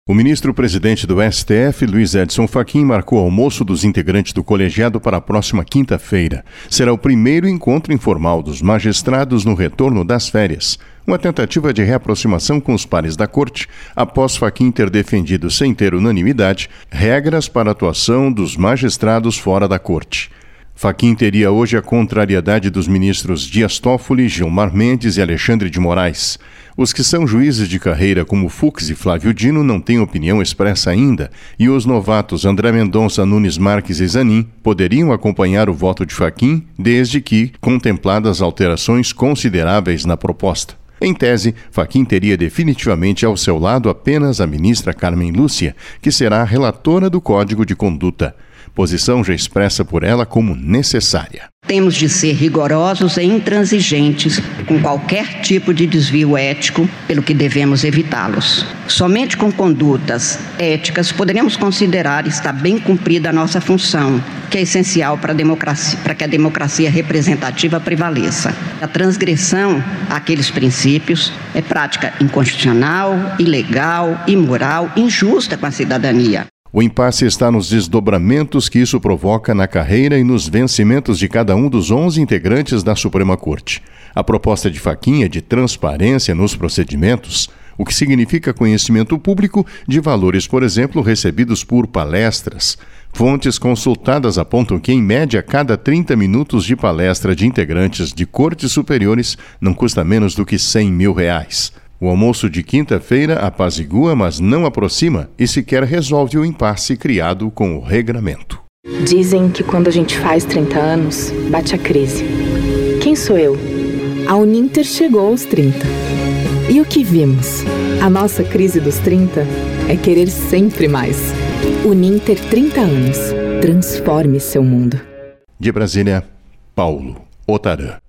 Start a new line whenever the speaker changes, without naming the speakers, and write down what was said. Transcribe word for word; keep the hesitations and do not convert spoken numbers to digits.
O ministro-presidente do S T F, Luiz Edson Fachin, marcou o almoço dos integrantes do colegiado para a próxima quinta-feira. Será o primeiro encontro informal dos magistrados no retorno das férias, uma tentativa de reaproximação com os pares da corte, após Fachin ter defendido, sem ter unanimidade, regras para a atuação dos magistrados fora da corte. Fachin teria hoje a contrariedade dos ministros Dias Toffoli, Gilmar Mendes e Alexandre de Moraes. Os que são juízes de carreira, como Fux e Flávio Dino, não têm opinião expressa ainda, e os novatos André Mendonça, Nunes Marques e Zanin poderiam acompanhar o voto de Fachin, desde que contempladas alterações consideráveis na proposta. Em tese, Fachin teria definitivamente ao seu lado apenas a ministra Carmen Lúcia, que será a relatora do Código de Conduta. Posição já expressa por ela como necessária.
Temos de ser rigorosos e intransigentes com qualquer tipo de desvio ético, pelo que devemos evitá-los. Somente com condutas éticas poderemos considerar estar bem cumprida a nossa função, que é essencial para a democracia, para que a democracia representativa prevaleça. A transgressão àqueles princípios é prática inconstitucional, ilegal, imoral, injusta com a cidadania.
O impasse está nos desdobramentos que isso provoca na carreira e nos vencimentos de cada um dos onze integrantes da Suprema Corte. A proposta de Fachin é de transparência nos procedimentos, o que significa conhecimento público de valores, por exemplo, recebidos por palestras. Fontes consultadas apontam que, em média, cada trinta minutos de palestra de integrantes de cortes superiores não custa menos do que cem mil reais. O almoço de quinta-feira apazigua, mas não aproxima e sequer resolve o impasse criado com o regramento.
Dizem que quando a gente faz trinta anos, bate a crise. Quem sou eu?
A Uninter chegou aos trinta. E o que vimos? A nossa crise dos trinta é querer sempre mais. Uninter trinta anos. Transforme seu mundo.
De Brasília, Paulo Otarã.